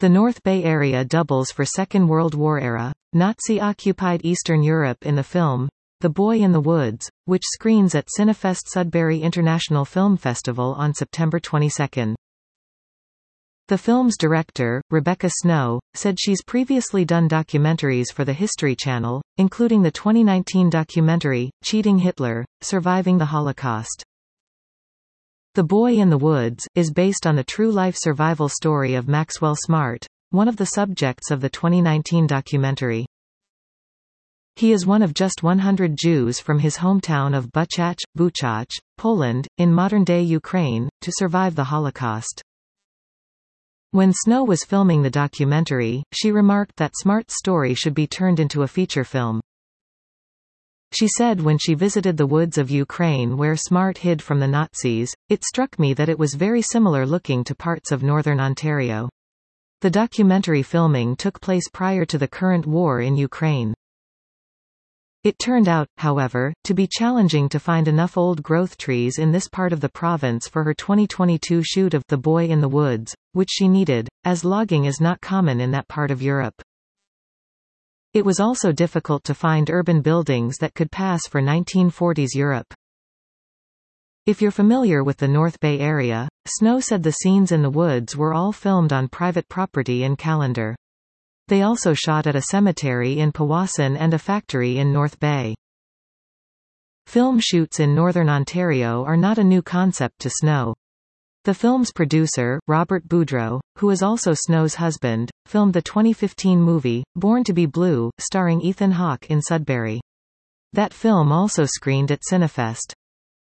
The North Bay area doubles for Second World War era, Nazi-occupied Eastern Europe in the film, The Boy in the Woods, which screens at Cinefest Sudbury International Film Festival on September 22. The film's director, Rebecca Snow, said she's previously done documentaries for the History Channel, including the 2019 documentary, Cheating Hitler, Surviving the Holocaust. The Boy in the Woods is based on the true-life survival story of Maxwell Smart, one of the subjects of the 2019 documentary. He is one of just 100 Jews from his hometown of Buchach, Poland, in modern-day Ukraine, to survive the Holocaust. When Snow was filming the documentary, she remarked that Smart's story should be turned into a feature film. She said when she visited the woods of Ukraine where Smart hid from the Nazis, it struck me that it was very similar looking to parts of northern Ontario. The documentary filming took place prior to the current war in Ukraine. It turned out, however, to be challenging to find enough old-growth trees in this part of the province for her 2022 shoot of The Boy in the Woods, which she needed, as logging is not common in that part of Europe. It was also difficult to find urban buildings that could pass for 1940s Europe. If you're familiar with the North Bay area, Snow said the scenes in the woods were all filmed on private property in Callander. They also shot at a cemetery in Powassan and a factory in North Bay. Film shoots in northern Ontario are not a new concept to Snow. The film's producer, Robert Boudreau, who is also Snow's husband, filmed the 2015 movie, Born to be Blue, starring Ethan Hawke in Sudbury. That film also screened at Cinefest.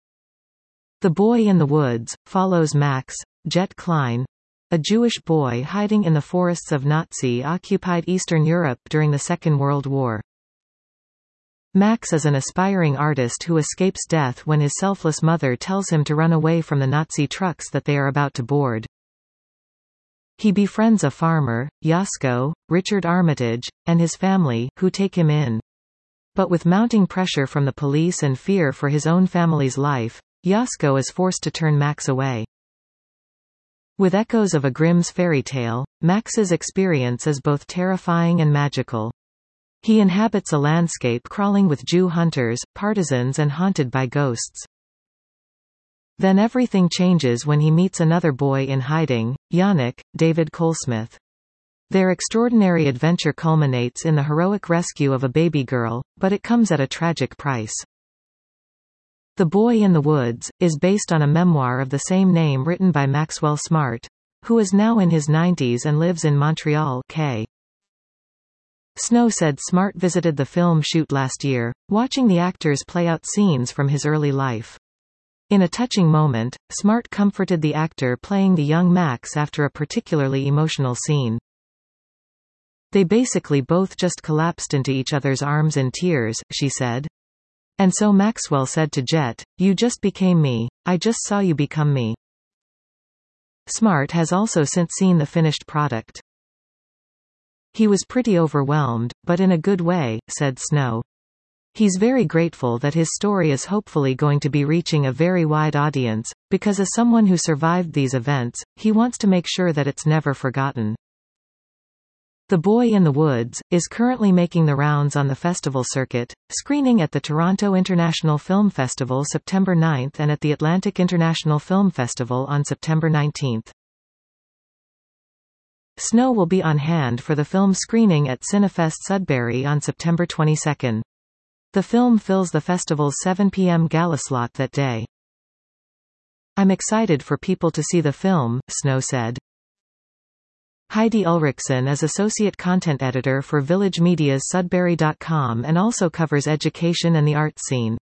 The Boy in the Woods follows Max, Jet Klein, a Jewish boy hiding in the forests of Nazi-occupied Eastern Europe during the Second World War. Max is an aspiring artist who escapes death when his selfless mother tells him to run away from the Nazi trucks that they are about to board. He befriends a farmer, Yasko, Richard Armitage, and his family, who take him in. But with mounting pressure from the police and fear for his own family's life, Yasko is forced to turn Max away. With echoes of a Grimm's fairy tale, Max's experience is both terrifying and magical. He inhabits a landscape crawling with Jew hunters, partisans and haunted by ghosts. Then everything changes when he meets another boy in hiding, Yannick, David Colesmith. Their extraordinary adventure culminates in the heroic rescue of a baby girl, but it comes at a tragic price. The Boy in the Woods is based on a memoir of the same name written by Maxwell Smart, who is now in his 90s and lives in Montreal, Quebec. Snow said Smart visited the film shoot last year, watching the actors play out scenes from his early life. In a touching moment, Smart comforted the actor playing the young Max after a particularly emotional scene. They basically both just collapsed into each other's arms in tears, she said. And so Maxwell said to Jet, "You just became me, I just saw you become me." Smart has also since seen the finished product. He was pretty overwhelmed, but in a good way, said Snow. He's very grateful that his story is hopefully going to be reaching a very wide audience, because as someone who survived these events, he wants to make sure that it's never forgotten. The Boy in the Woods is currently making the rounds on the festival circuit, screening at the Toronto International Film Festival September 9 and at the Atlantic International Film Festival on September 19. Snow will be on hand for the film screening at Cinefest Sudbury on September 22. The film fills the festival's 7 p.m. gala slot that day. "I'm excited for people to see the film," Snow said. Heidi Ulrichsen is Associate Content Editor for Village Media's Sudbury.com and also covers education and the arts scene.